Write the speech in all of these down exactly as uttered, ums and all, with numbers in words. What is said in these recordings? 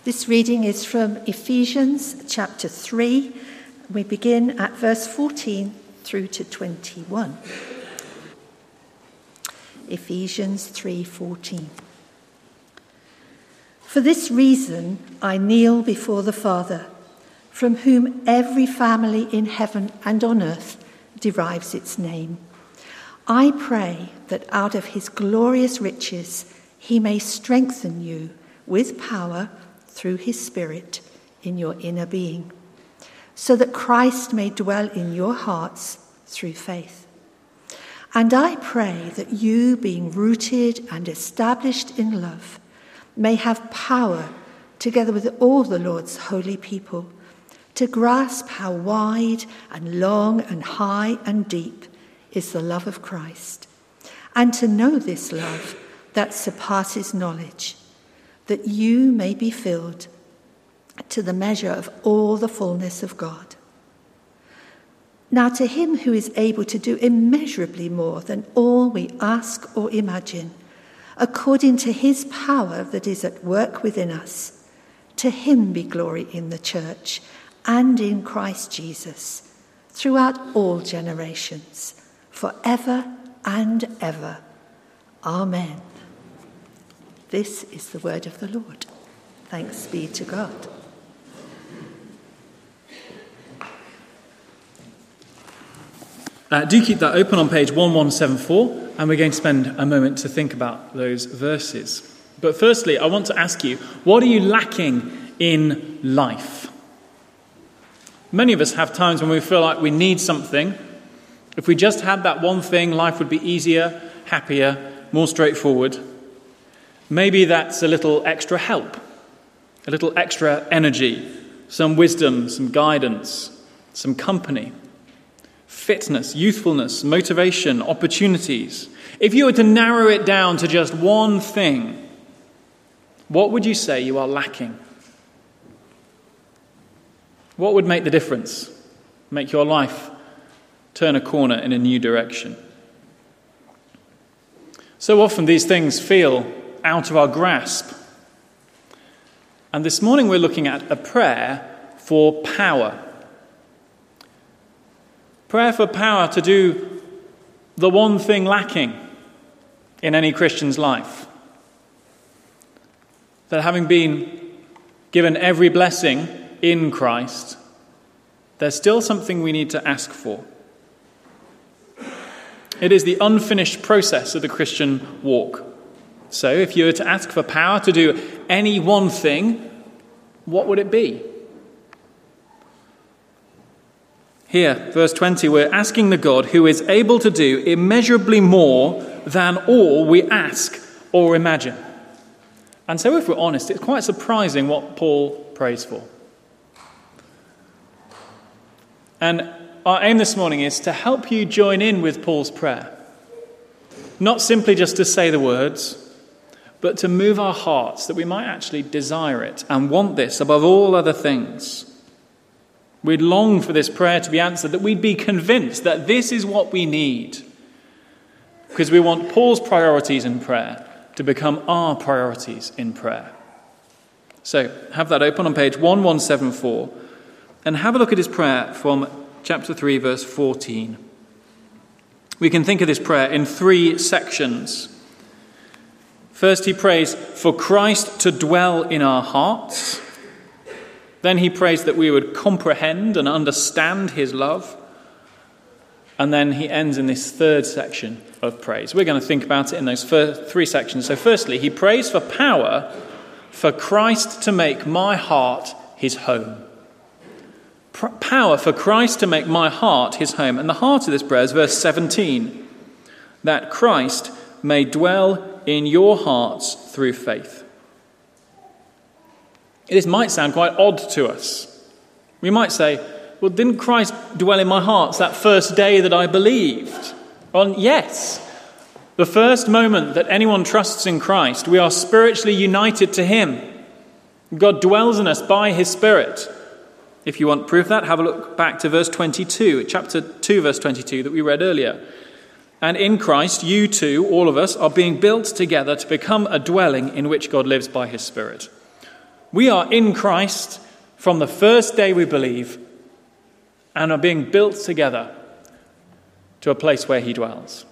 This reading is from Ephesians chapter three. We begin at verse fourteen through to twenty-one. Ephesians three fourteen. For this reason I kneel before the Father, from whom every family in heaven and on earth derives its name. I pray that out of his glorious riches he may strengthen you with power through his Spirit in your inner being, so that Christ may dwell in your hearts through faith. And I pray that you, being rooted and established in love, may have power, together with all the Lord's holy people, to grasp how wide and long and high and deep is the love of Christ, and to know this love that surpasses knowledge, that you may be filled to the measure of all the fullness of God. Now to him who is able to do immeasurably more than all we ask or imagine, according to his power that is at work within us, to him be glory in the church and in Christ Jesus, throughout all generations, forever and ever. Amen. This is the word of the Lord. Thanks be to God. Uh, do keep that open on page eleven seventy-four, and we're going to spend a moment to think about those verses. But firstly, I want to ask you, what are you lacking in life? Many of us have times when we feel like we need something. If we just had that one thing, life would be easier, happier, more straightforward. Maybe that's a little extra help, a little extra energy, some wisdom, some guidance, some company, fitness, youthfulness, motivation, opportunities. If you were to narrow it down to just one thing, what would you say you are lacking? What would make the difference? Make your life turn a corner in a new direction? So often these things feel out of our grasp. And this morning we're looking at a prayer for power. Prayer for power to do the one thing lacking in any Christian's life. That having been given every blessing in Christ, there's still something we need to ask for. It is the unfinished process of the Christian walk. So if you were to ask for power to do any one thing, what would it be? Here, verse twenty, we're asking the God who is able to do immeasurably more than all we ask or imagine. And so if we're honest, it's quite surprising what Paul prays for. And our aim this morning is to help you join in with Paul's prayer. Not simply just to say the words, but to move our hearts that we might actually desire it and want this above all other things. We'd long for this prayer to be answered, that we'd be convinced that this is what we need, because we want Paul's priorities in prayer to become our priorities in prayer. So have that open on page eleven seventy-four and have a look at his prayer from chapter three, verse fourteen. We can think of this prayer in three sections. First, he prays for Christ to dwell in our hearts. Then he prays that we would comprehend and understand his love. And then he ends in this third section of praise. We're going to think about it in those first three sections. So firstly, he prays for power for Christ to make my heart his home. P- power for Christ to make my heart his home. And the heart of this prayer is verse seventeen. That Christ may dwell in your hearts through faith. This might sound quite odd to us. We might say, well, didn't Christ dwell in my heart that first day that I believed? Well, yes. The first moment that anyone trusts in Christ, we are spiritually united to him. God dwells in us by his Spirit. If you want proof of that, have a look back to verse twenty-two, chapter two, verse twenty-two that we read earlier. And in Christ, you too, all of us, are being built together to become a dwelling in which God lives by his Spirit. We are in Christ from the first day we believe and are being built together to a place where he dwells.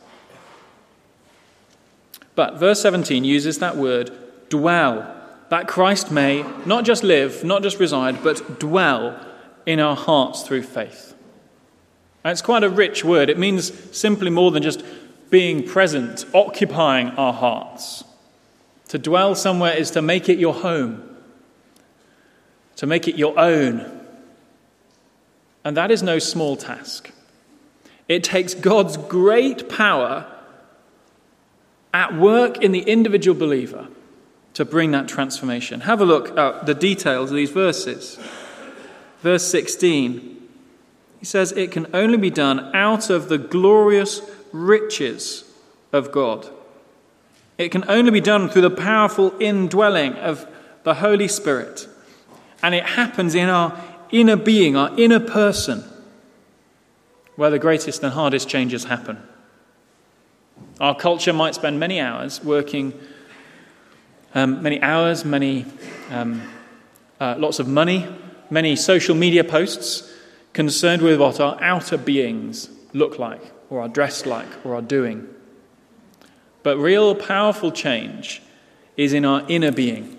But verse seventeen uses that word dwell, that Christ may not just live, not just reside, but dwell in our hearts through faith. And it's quite a rich word. It means simply more than just being present, occupying our hearts. To dwell somewhere is to make it your home, to make it your own. And that is no small task. It takes God's great power at work in the individual believer to bring that transformation. Have a look at the details of these verses. Verse sixteen, he says, it can only be done out of the glorious riches of God. It can only be done through the powerful indwelling of the Holy Spirit. And it happens in our inner being, our inner person, where the greatest and hardest changes happen. Our culture might spend many hours working, um, many hours, many um, uh, lots of money, many social media posts concerned with what our outer beings look like, or are dressed like, or are doing. But real powerful change is in our inner being.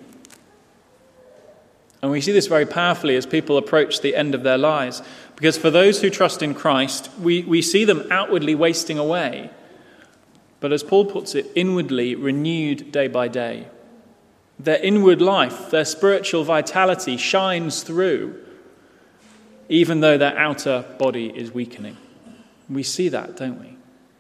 And we see this very powerfully as people approach the end of their lives. Because for those who trust in Christ, we, we see them outwardly wasting away. But as Paul puts it, inwardly renewed day by day. Their inward life, their spiritual vitality shines through, even though their outer body is weakening. We see that, don't we?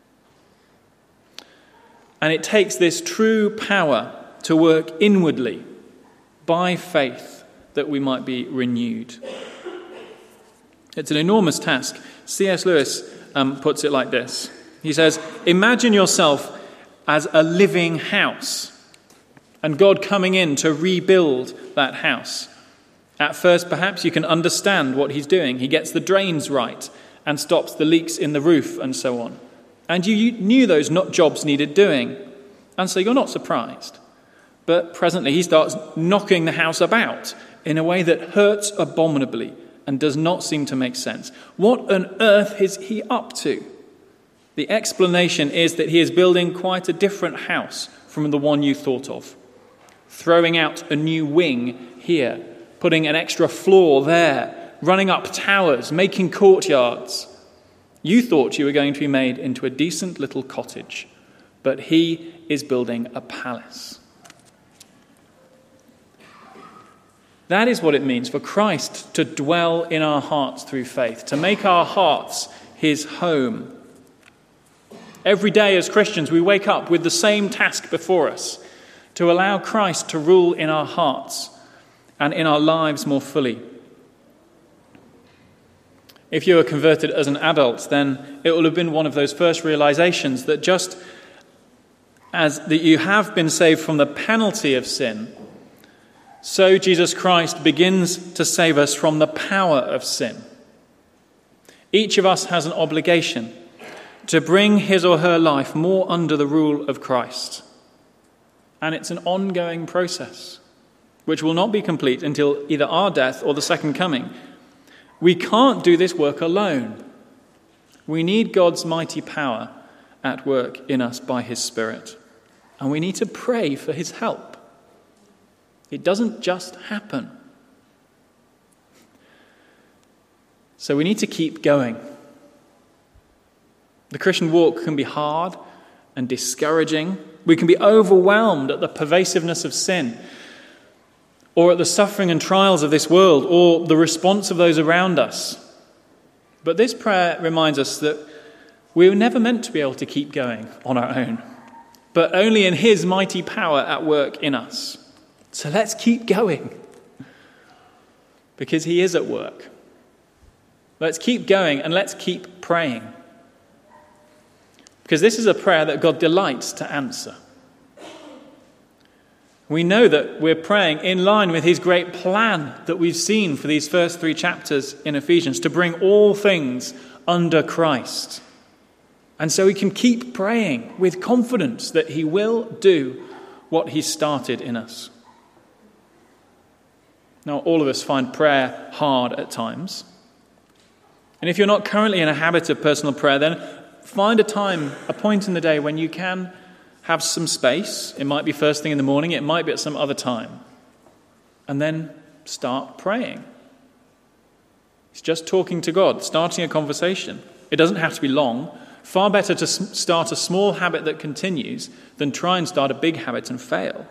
And it takes this true power to work inwardly by faith that we might be renewed. It's an enormous task. C S Lewis um, puts it like this. He says, imagine yourself as a living house and God coming in to rebuild that house. At first, perhaps you can understand what he's doing. He gets the drains right and stops the leaks in the roof and so on. And you knew those not jobs needed doing. And so you're not surprised. But presently he starts knocking the house about in a way that hurts abominably and does not seem to make sense. What on earth is he up to? The explanation is that he is building quite a different house from the one you thought of. Throwing out a new wing here, putting an extra floor there, running up towers, making courtyards. You thought you were going to be made into a decent little cottage, but he is building a palace. That is what it means for Christ to dwell in our hearts through faith, to make our hearts his home. Every day as Christians, we wake up with the same task before us, to allow Christ to rule in our hearts and in our lives more fully. If you were converted as an adult, then it will have been one of those first realizations that just as that you have been saved from the penalty of sin, so Jesus Christ begins to save us from the power of sin. Each of us has an obligation to bring his or her life more under the rule of Christ. And it's an ongoing process, which will not be complete until either our death or the second coming. We can't do this work alone. We need God's mighty power at work in us by his Spirit. And we need to pray for his help. It doesn't just happen. So we need to keep going. The Christian walk can be hard and discouraging. We can be overwhelmed at the pervasiveness of sin, or at the suffering and trials of this world, or the response of those around us. But this prayer reminds us that we were never meant to be able to keep going on our own, but only in his mighty power at work in us. So let's keep going, because he is at work. Let's keep going and let's keep praying, because this is a prayer that God delights to answer. We know that we're praying in line with his great plan that we've seen for these first three chapters in Ephesians, to bring all things under Christ. And so we can keep praying with confidence that he will do what he started in us. Now, all of us find prayer hard at times. And if you're not currently in a habit of personal prayer, then find a time, a point in the day when you can have some space. It might be first thing in the morning, it might be at some other time. And then start praying. It's just talking to God, starting a conversation. It doesn't have to be long. Far better to start a small habit that continues than try and start a big habit and fail.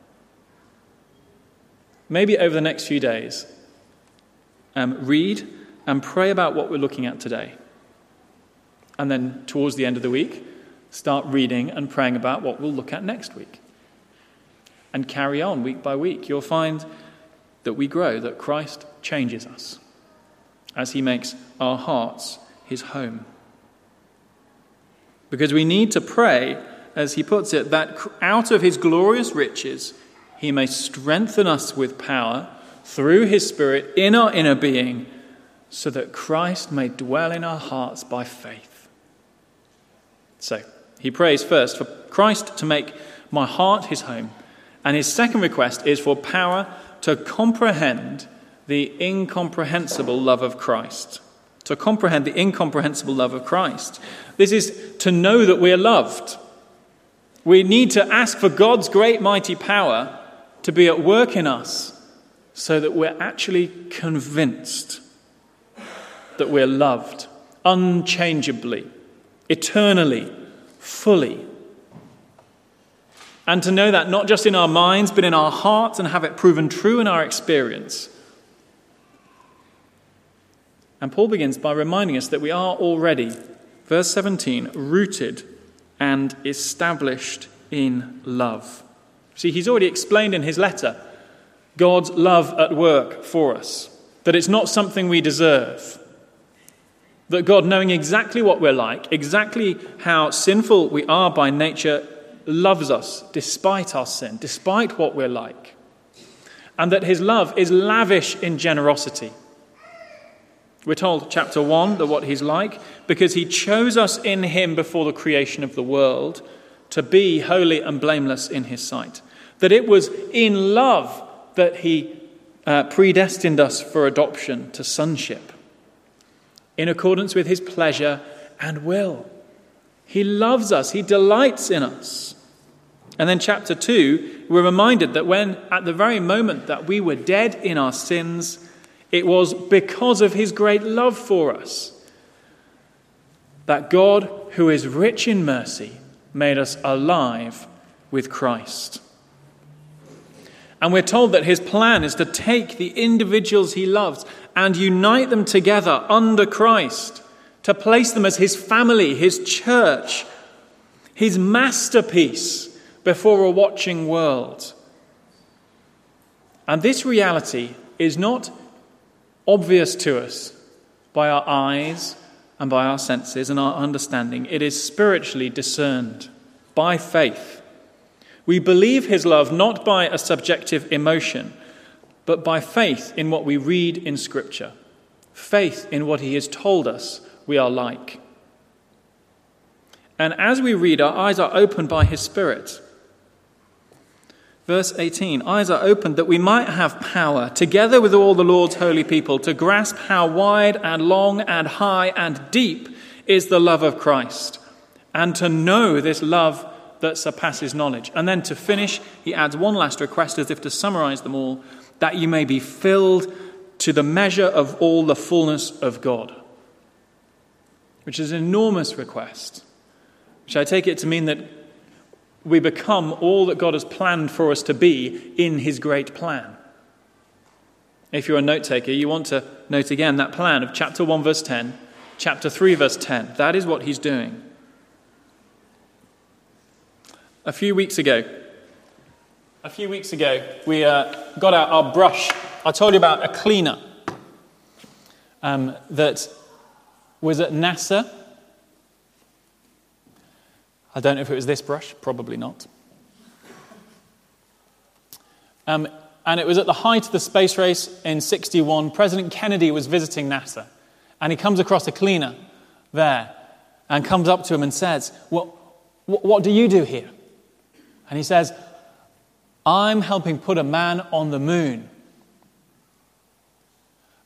Maybe over the next few days, um, read and pray about what we're looking at today. And then towards the end of the week, start reading and praying about what we'll look at next week. And carry on week by week. You'll find that we grow, that Christ changes us as he makes our hearts his home. Because we need to pray, as he puts it, that out of his glorious riches he may strengthen us with power through his Spirit in our inner being, so that Christ may dwell in our hearts by faith. So, he prays first for Christ to make my heart his home. And his second request is for power to comprehend the incomprehensible love of Christ. To comprehend the incomprehensible love of Christ. This is to know that we are loved. We need to ask for God's great mighty power to be at work in us so that we're actually convinced that we're loved unchangeably, eternally, fully. And to know that not just in our minds, but in our hearts, and have it proven true in our experience. And Paul begins by reminding us that we are already, verse seventeen, rooted and established in love. See, he's already explained in his letter God's love at work for us, that it's not something we deserve, that God, knowing exactly what we're like, exactly how sinful we are by nature, loves us despite our sin, despite what we're like, and that his love is lavish in generosity. We're told, chapter one, that what he's like, because he chose us in him before the creation of the world to be holy and blameless in his sight. That it was in love that he uh, predestined us for adoption to sonship, in accordance with his pleasure and will. He loves us. He delights in us. And then chapter two, we're reminded that when, at the very moment that we were dead in our sins, it was because of his great love for us that God, who is rich in mercy, made us alive with Christ. And we're told that his plan is to take the individuals he loves and unite them together under Christ, to place them as his family, his church, his masterpiece before a watching world. And this reality is not obvious to us by our eyes and by our senses and our understanding. It is spiritually discerned by faith. We believe his love not by a subjective emotion, but by faith in what we read in Scripture, faith in what he has told us we are like. And as we read, our eyes are opened by his Spirit. Verse eighteen, eyes are opened that we might have power, together with all the Lord's holy people, to grasp how wide and long and high and deep is the love of Christ, and to know this love that surpasses knowledge. And then to finish, he adds one last request as if to summarize them all, that you may be filled to the measure of all the fullness of God, which is an enormous request, which I take it to mean that we become all that God has planned for us to be in his great plan. If you're a note taker, you want to note again that plan of chapter one, verse ten, chapter three, verse ten. That is what he's doing. A few weeks ago, a few weeks ago, we uh, got out our brush. I told you about a cleaner um, that was at NASA. I don't know if it was this brush, probably not. Um, and it was at the height of the space race in sixty-one. President Kennedy was visiting NASA, and he comes across a cleaner there and comes up to him and says, "What, what, what do you do here?" And he says, "I'm helping put a man on the moon."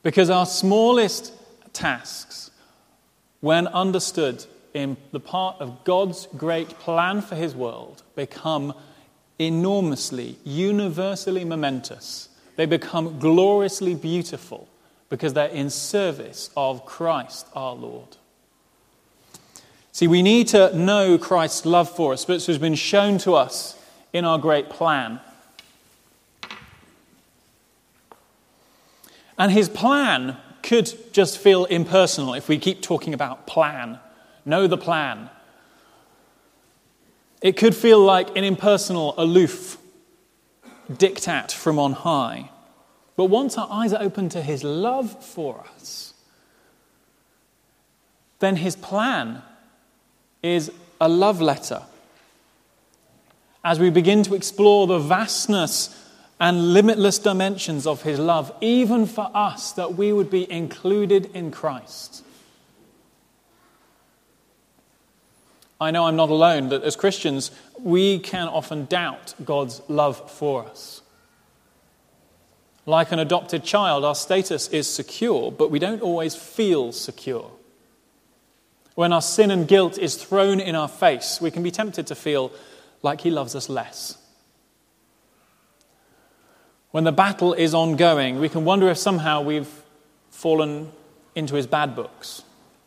Because our smallest tasks, when understood in the part of God's great plan for his world, become enormously, universally momentous. They become gloriously beautiful because they're in service of Christ our Lord. See, we need to know Christ's love for us, which has been shown to us in our great plan. And his plan could just feel impersonal if we keep talking about plan. Know the plan. It could feel like an impersonal, aloof diktat from on high. But once our eyes are open to his love for us, then his plan is a love letter. As we begin to explore the vastness and limitless dimensions of his love, even for us, that we would be included in Christ. I know I'm not alone, that as Christians, we can often doubt God's love for us. Like an adopted child, our status is secure, but we don't always feel secure. When our sin and guilt is thrown in our face, we can be tempted to feel like he loves us less. When the battle is ongoing, we can wonder if somehow we've fallen into his bad books.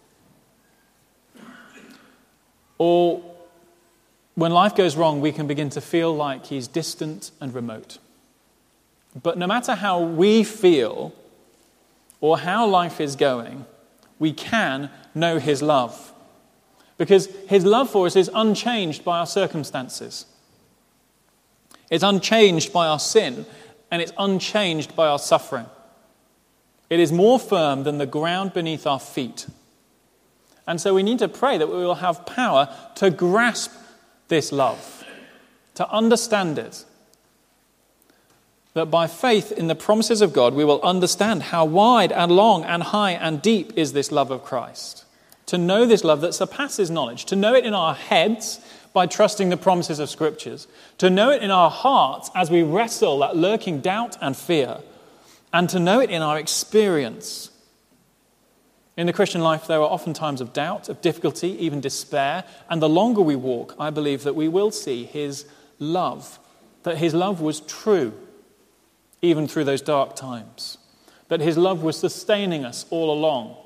Or when life goes wrong, we can begin to feel like he's distant and remote. But no matter how we feel or how life is going, we can know his love. Because his love for us is unchanged by our circumstances. It's unchanged by our sin, and it's unchanged by our suffering. It is more firm than the ground beneath our feet. And so we need to pray that we will have power to grasp this love, to understand it. That by faith in the promises of God, we will understand how wide and long and high and deep is this love of Christ. To know this love that surpasses knowledge, to know it in our heads by trusting the promises of Scriptures, to know it in our hearts as we wrestle that lurking doubt and fear, and to know it in our experience. In the Christian life, there are often times of doubt, of difficulty, even despair, and the longer we walk, I believe that we will see his love, that his love was true, even through those dark times, that his love was sustaining us all along.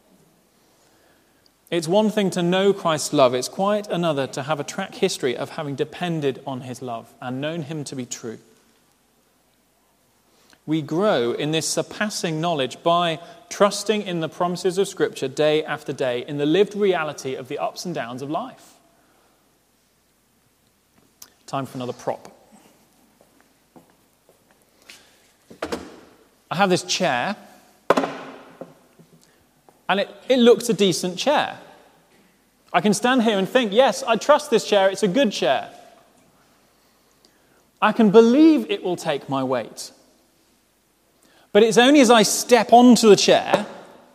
It's one thing to know Christ's love. It's quite another to have a track history of having depended on his love and known him to be true. We grow in this surpassing knowledge by trusting in the promises of Scripture day after day, in the lived reality of the ups and downs of life. Time for another prop. I have this chair, and it, it looks a decent chair. I can stand here and think, yes, I trust this chair, it's a good chair. I can believe it will take my weight. But it's only as I step onto the chair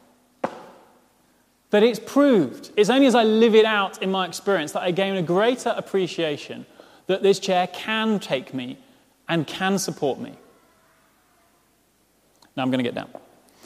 that it's proved. It's only as I live it out in my experience that I gain a greater appreciation that this chair can take me and can support me. Now I'm going to get down.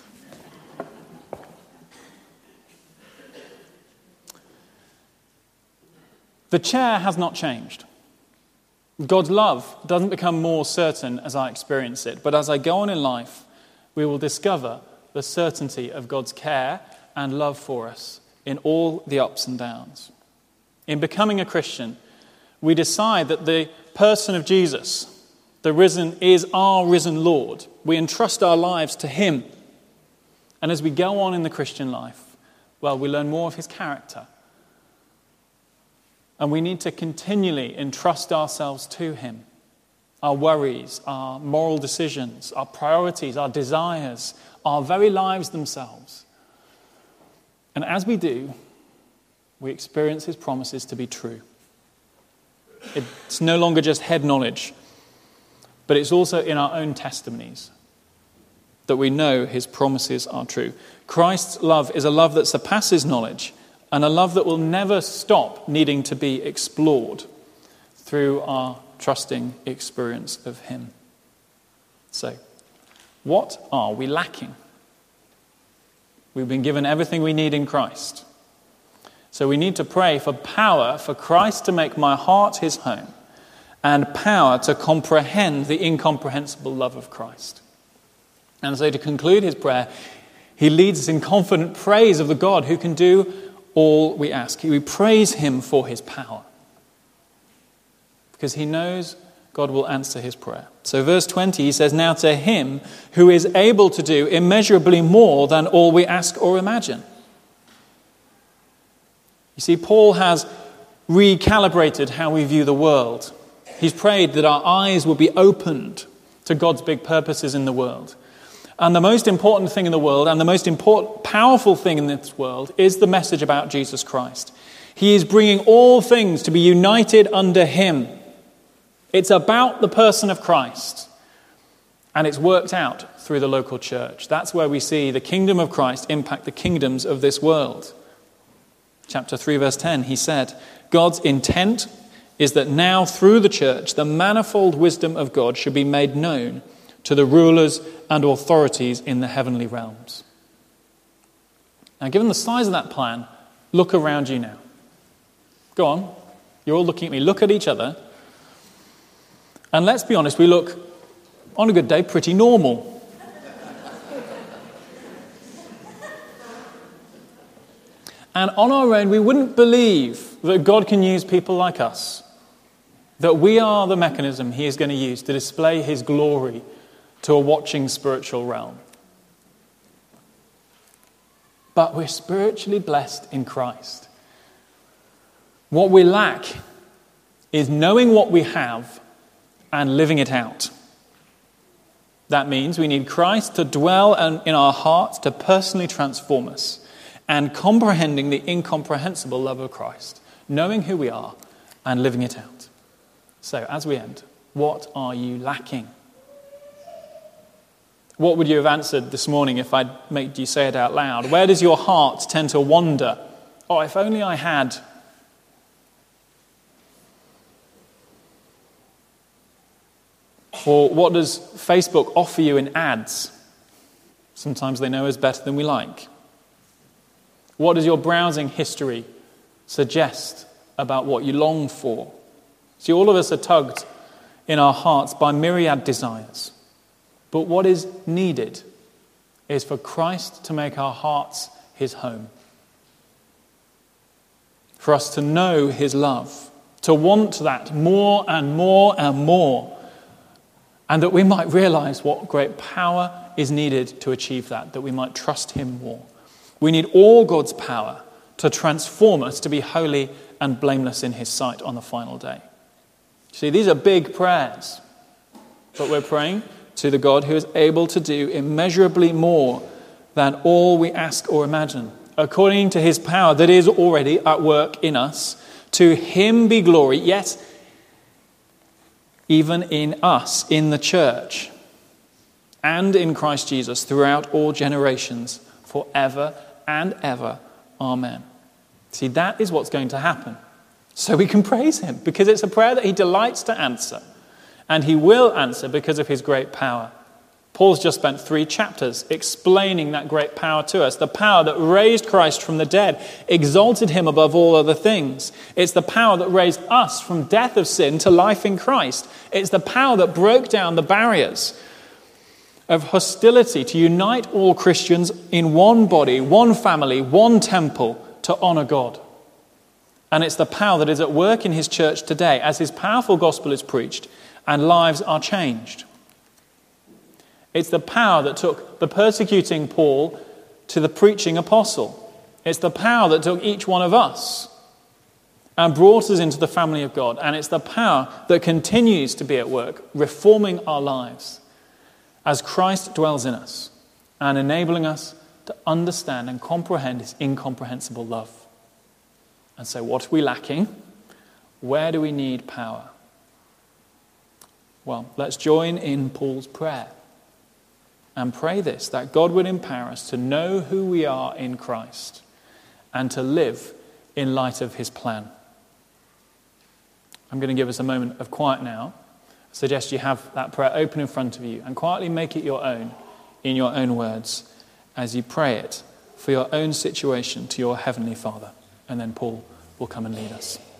The chair has not changed. God's love doesn't become more certain as I experience it, but as I go on in life, we will discover the certainty of God's care and love for us in all the ups and downs. In becoming a Christian, we decide that the person of Jesus, the risen, is our risen Lord. We entrust our lives to him. And as we go on in the Christian life, well, we learn more of his character. And we need to continually entrust ourselves to him. Our worries, our moral decisions, our priorities, our desires, our very lives themselves. And as we do, we experience his promises to be true. It's no longer just head knowledge, but it's also in our own testimonies that we know his promises are true. Christ's love is a love that surpasses knowledge, and a love that will never stop needing to be explored through our trusting experience of him. So, what are we lacking? We've been given everything we need in Christ. So we need to pray for power for Christ to make my heart his home, and power to comprehend the incomprehensible love of Christ. And so to conclude his prayer, he leads us in confident praise of the God who can do all we ask. We praise him for his power, because he knows God will answer his prayer. So verse twenty, he says, "Now to him who is able to do immeasurably more than all we ask or imagine." You see, Paul has recalibrated how we view the world. He's prayed that our eyes will be opened to God's big purposes in the world. And the most important thing in the world, and the most important, powerful thing in this world, is the message about Jesus Christ. He is bringing all things to be united under him. It's about the person of Christ. And it's worked out through the local church. That's where we see the kingdom of Christ impact the kingdoms of this world. Chapter three, verse ten, he said, "God's intent is that now through the church, the manifold wisdom of God should be made known to the rulers and authorities in the heavenly realms." Now, given the size of that plan, look around you now. Go on. You're all looking at me. Look at each other. And let's be honest, we look, on a good day, pretty normal. And on our own, we wouldn't believe that God can use people like us, that we are the mechanism he is going to use to display his glory to a watching spiritual realm. But we're spiritually blessed in Christ. What we lack is knowing what we have and living it out. That means we need Christ to dwell in our hearts, to personally transform us, and comprehending the incomprehensible love of Christ, knowing who we are and living it out. So, as we end, what are you lacking? What would you have answered this morning if I'd made you say it out loud? Where does your heart tend to wander? Oh, if only I had. Or what does Facebook offer you in ads? Sometimes they know us better than we like. What does your browsing history suggest about what you long for? See, all of us are tugged in our hearts by myriad desires. But what is needed is for Christ to make our hearts his home. For us to know his love, to want that more and more and more, and that we might realize what great power is needed to achieve that, that we might trust him more. We need all God's power to transform us to be holy and blameless in his sight on the final day. See, these are big prayers, but we're praying to the God who is able to do immeasurably more than all we ask or imagine, according to his power that is already at work in us. To him be glory, yes, even in us, in the church, and in Christ Jesus throughout all generations, forever and ever. Amen. See, that is what's going to happen. So we can praise him, because it's a prayer that he delights to answer. And he will answer because of his great power. Paul's just spent three chapters explaining that great power to us. The power that raised Christ from the dead, exalted him above all other things. It's the power that raised us from death of sin to life in Christ. It's the power that broke down the barriers of hostility to unite all Christians in one body, one family, one temple to honor God. And it's the power that is at work in his church today as his powerful gospel is preached and lives are changed. It's the power that took the persecuting Paul to the preaching apostle. It's the power that took each one of us and brought us into the family of God. And it's the power that continues to be at work, reforming our lives as Christ dwells in us and enabling us to understand and comprehend his incomprehensible love. And so what are we lacking? Where do we need power? Well, let's join in Paul's prayer and pray this, that God would empower us to know who we are in Christ and to live in light of his plan. I'm going to give us a moment of quiet now. I suggest you have that prayer open in front of you and quietly make it your own in your own words as you pray it for your own situation to your Heavenly Father. And then Paul will come and lead us.